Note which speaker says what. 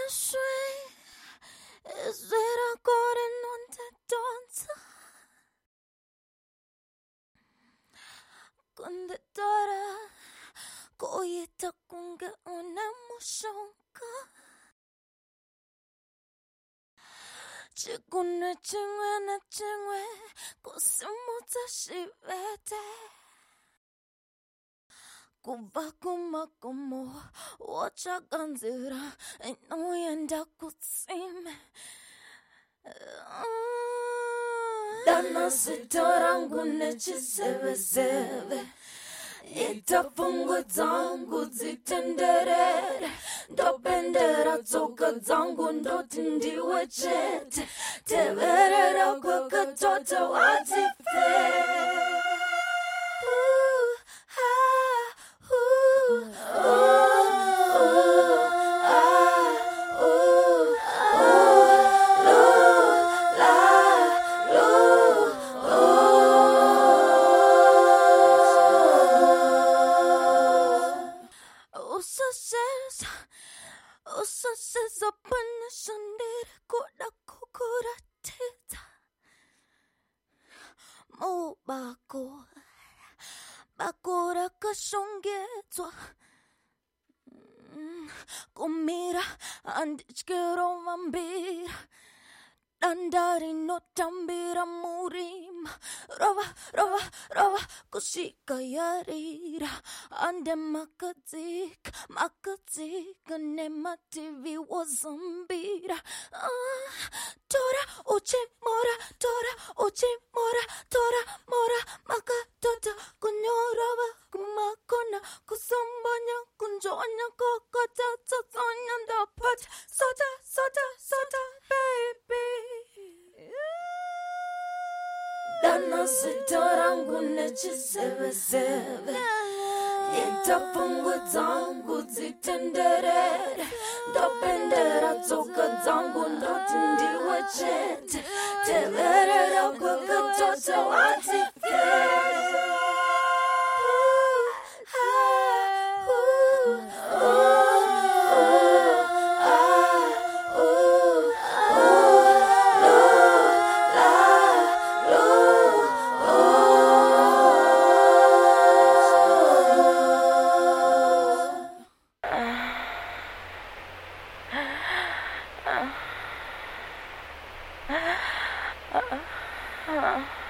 Speaker 1: sweet. Is it according on the danza? 근데 따라 거의 다 공개한 emotion가 지구는 찡외 꽃은 다시 왜대 꼬박꼬박 뭐 어쩌간지라 너희한다고 찜 danasitoran gunechi seve itafungu zangu zitenderere ndopendera tsoka zangu ndotindiwe chete teverera kwakatoto watife Usasesa panashandere koda kokora teta mo bakora kashongezwa komira andichkero mambira dandari no tambira murim rova kushika yarira ande makazik ne TV wazambira tora uchi mora makatata kunyorava kumakona kusambanya kunjonya kokota tsonya ndapat soda baby danasitoran gunechi seve itafungu zangu zitenderere ndopendera tsoka zangu ndotindiwe chete teverera kwakatoto watife Uh-uh.